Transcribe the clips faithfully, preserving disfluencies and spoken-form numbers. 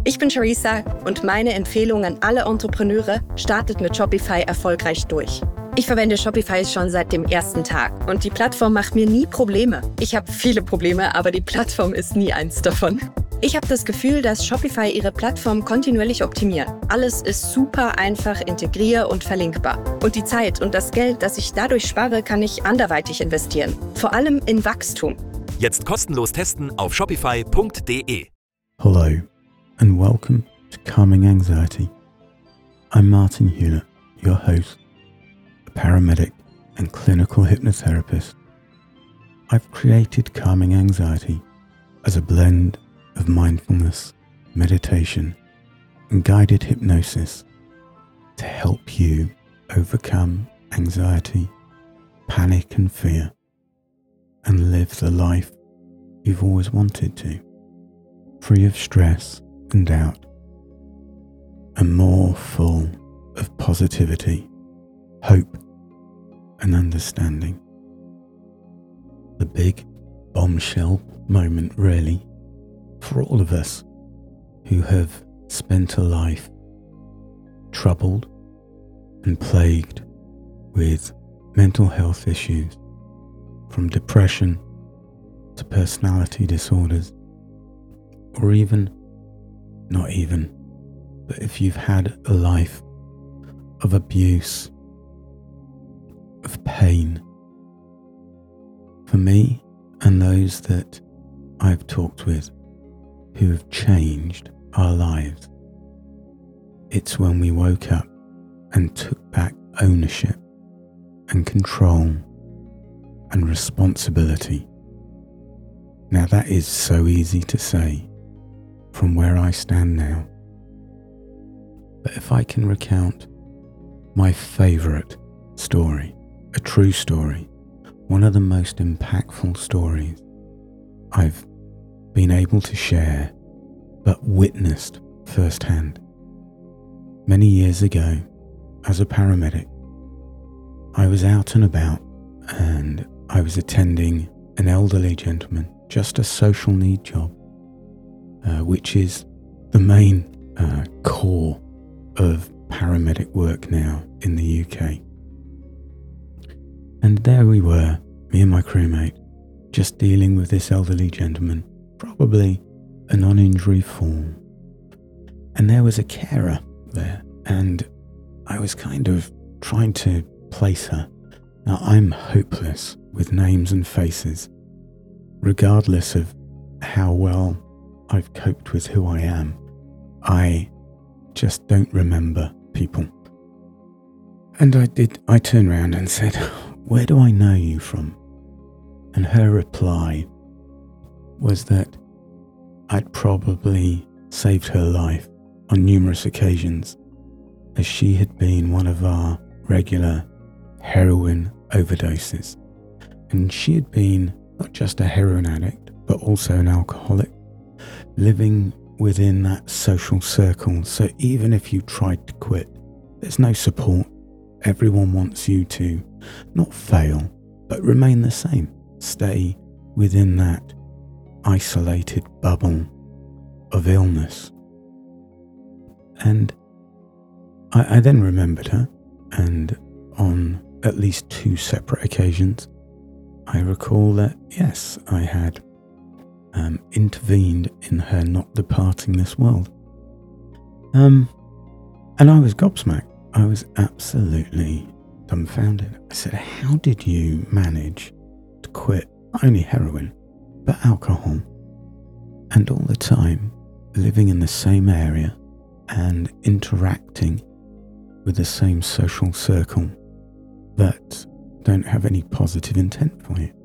Ich bin Charissa und meine Empfehlung an alle Entrepreneure: startet mit Shopify erfolgreich durch. Ich verwende Shopify schon seit dem ersten Tag und die Plattform macht mir nie Probleme. Ich habe viele Probleme, aber die Plattform ist nie eins davon. Ich habe das Gefühl, dass Shopify ihre Plattform kontinuierlich optimiert. Alles ist super einfach integrier- und verlinkbar. Und die Zeit und das Geld, das ich dadurch spare, kann ich anderweitig investieren. Vor allem in Wachstum. Jetzt kostenlos testen auf shopify punkt de. Hello and welcome to Calming Anxiety. I'm Martin Hewlett, your host, a paramedic and clinical hypnotherapist. I've created Calming Anxiety as a blend of mindfulness, meditation, and guided hypnosis to help you overcome anxiety, panic and fear, and live the life you've always wanted to, free of stress and doubt, and more full of positivity, hope, and understanding. The big bombshell moment, really, for all of us who have spent a life troubled and plagued with mental health issues, from depression to personality disorders, or even, not even, but if you've had a life of abuse, of pain. For me and those that I've talked with who have changed our lives, it's when we woke up and took back ownership and control and responsibility. Now that is so easy to say from where I stand now, but if I can recount my favourite story, a true story, one of the most impactful stories I've been able to share but witnessed firsthand. Many years ago, as a paramedic, I was out and about and I was attending an elderly gentleman, just a social need job, uh, which is the main uh, core of paramedic work now in the U K. And there we were, me and my crewmate, just dealing with this elderly gentleman, probably a non-injury fall. And there was a carer there, and I was kind of trying to place her. Now, I'm hopeless with names and faces, regardless of how well I've coped with who I am. I just don't remember people. And I did, I turned around and said, "Where do I know you from?" And her reply was that I'd probably saved her life on numerous occasions, as she had been one of our regular heroin overdoses. And she had been not just a heroin addict, but also an alcoholic, living within that social circle. So even if you tried to quit, there's no support. Everyone wants you to not fail, but remain the same. Stay within that isolated bubble of illness. And I, I then remembered her, and on at least two separate occasions, I recall that, yes, I had um, intervened in her not departing this world. Um, and I was gobsmacked. I was absolutely dumbfounded. I said, "How did you manage to quit not only heroin, but alcohol, and all the time living in the same area and interacting with the same social circle that don't have any positive intent for you?"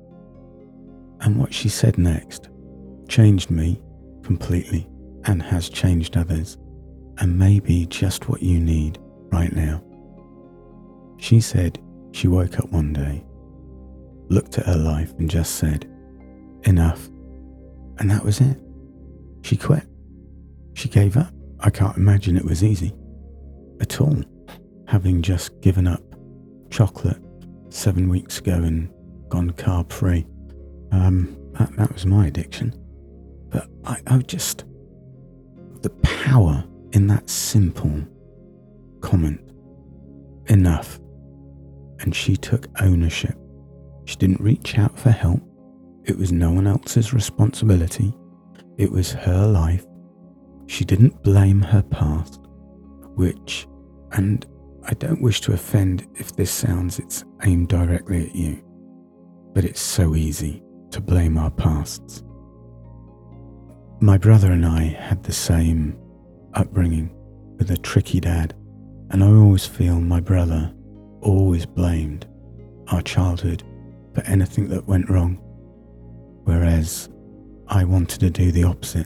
And what she said next changed me completely, and has changed others, and maybe just what you need right now. She said she woke up one day, looked at her life and just said, "Enough." And that was it. She quit. She gave up. I can't imagine it was easy at all, having just given up chocolate seven weeks ago and gone carb free. Um, that, that was my addiction. But I, I just, the power in that simple comment. Enough. And she took ownership. She didn't reach out for help. It was no one else's responsibility. It was her life. She didn't blame her past, which, and I don't wish to offend if this sounds it's aimed directly at you, but it's so easy to blame our pasts. My brother and I had the same upbringing with a tricky dad, and I always feel my brother always blamed our childhood for anything that went wrong, whereas I wanted to do the opposite.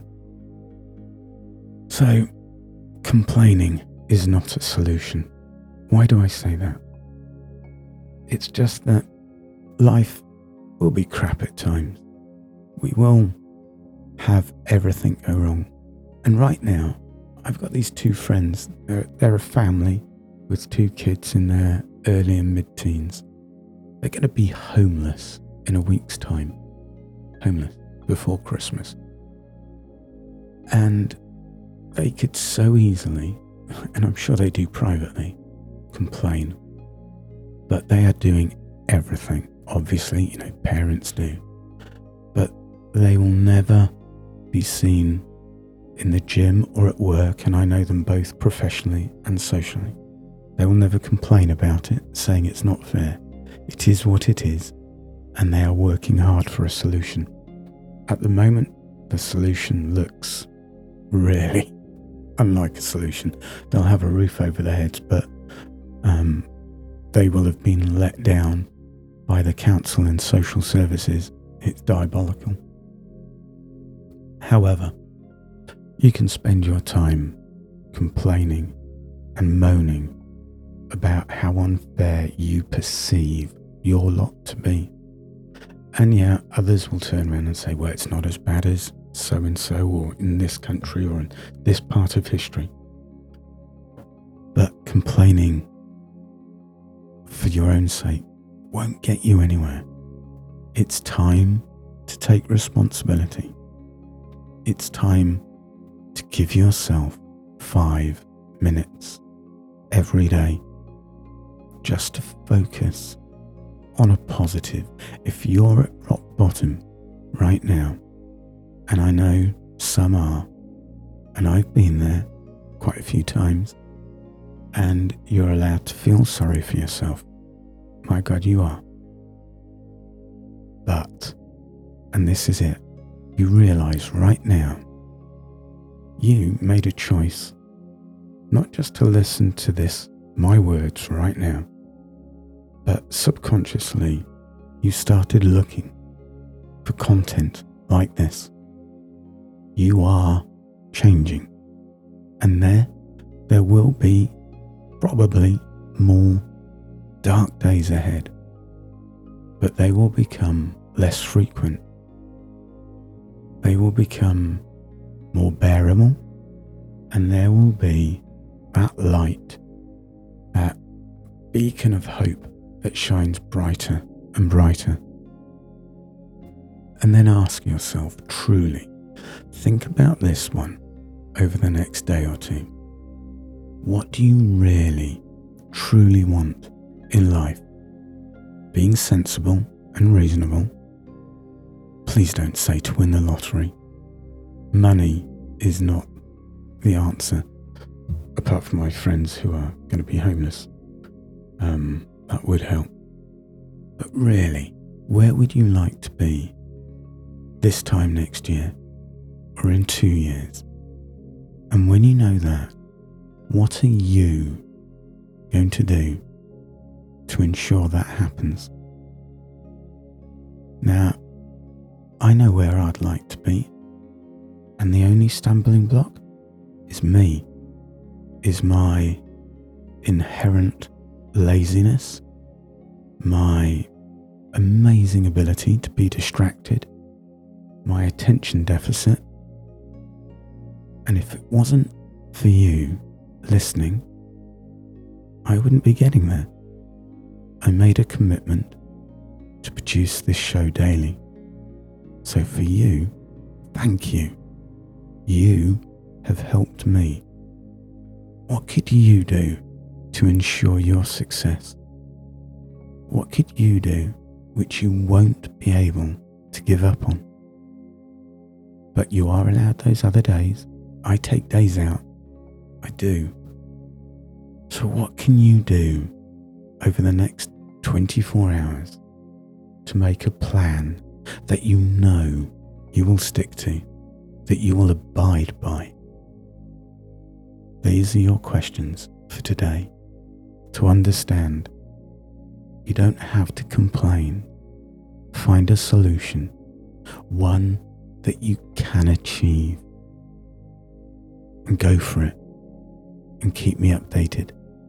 So, complaining is not a solution. Why do I say that? It's just that life will be crap at times. We will have everything go wrong. And right now, I've got these two friends. They're, they're a family with two kids in their early and mid-teens. They're going to be homeless in a week's time. Homeless before Christmas. And they could so easily, and I'm sure they do privately, complain. But they are doing everything. Obviously, you know, parents do. But they will never be seen in the gym or at work, and I know them both professionally and socially. They will never complain about it, saying it's not fair. It is what it is, and they are working hard for a solution. At the moment, the solution looks really unlike a solution. They'll have a roof over their heads, but um, they will have been let down by the council and social services. It's diabolical. However, you can spend your time complaining and moaning about how unfair you perceive your lot to be. And yeah, others will turn around and say, well, it's not as bad as so-and-so, or in this country, or in this part of history. But complaining for your own sake won't get you anywhere. It's time to take responsibility. It's time to give yourself five minutes every day just to focus on a positive. If you're at rock bottom right now, and I know some are, and I've been there quite a few times, and you're allowed to feel sorry for yourself. My God, you are. But, and this is it, you realise right now, you made a choice not just to listen to this, my words right now, but subconsciously you started looking for content like this. You are changing, and there, there will be probably more dark days ahead, but they will become less frequent. They will become more bearable, and there will be that light, that beacon of hope that shines brighter and brighter. And then ask yourself, truly, think about this one over the next day or two. What do you really, truly want in life? Being sensible and reasonable. Please don't say to win the lottery. Money is not the answer, apart from my friends who are going to be homeless. Um, that would help. But really, where would you like to be this time next year, or in two years? And when you know that, what are you going to do to ensure that happens? Now, I know where I'd like to be, and the only stumbling block is me, is my inherent laziness, my amazing ability to be distracted, my attention deficit. And if it wasn't for you listening, I wouldn't be getting there. I made a commitment to produce this show daily. So for you, thank you. You have helped me. What could you do to ensure your success? What could you do which you won't be able to give up on? But you are allowed those other days. I take days out. I do. So what can you do over the next twenty-four hours to make a plan that you know you will stick to, that you will abide by? These are your questions for today. To understand, you don't have to complain. Find a solution, one that you can achieve, and go for it, and keep me updated.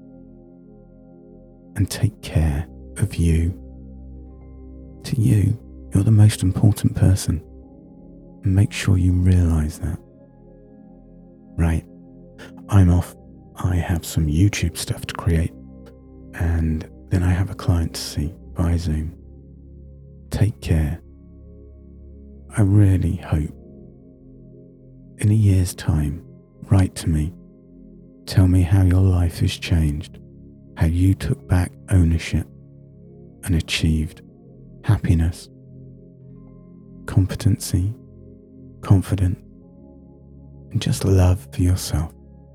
And take care of you. To you, you're the most important person. And make sure you realise that. Right, I'm off. I have some YouTube stuff to create. And then I have a client to see via Zoom. Take care. I really hope in a year's time, write to me. Tell me how your life has changed, how you took back ownership and achieved happiness, competency, confidence, and just love for yourself.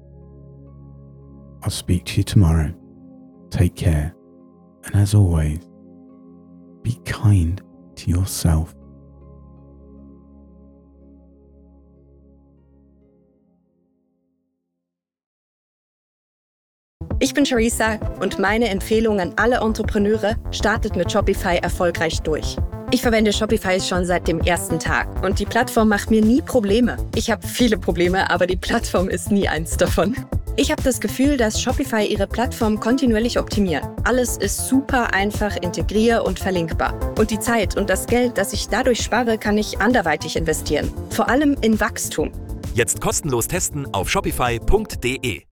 I'll speak to you tomorrow. Take care. And as always, be kind to yourself. Ich bin Charissa und meine Empfehlung an alle Entrepreneure: startet mit Shopify erfolgreich durch. Ich verwende Shopify schon seit dem ersten Tag und die Plattform macht mir nie Probleme. Ich habe viele Probleme, aber die Plattform ist nie eins davon. Ich habe das Gefühl, dass Shopify ihre Plattform kontinuierlich optimiert. Alles ist super einfach integrier- und verlinkbar. Und die Zeit und das Geld, das ich dadurch spare, kann ich anderweitig investieren. Vor allem in Wachstum. Jetzt kostenlos testen auf shopify punkt de.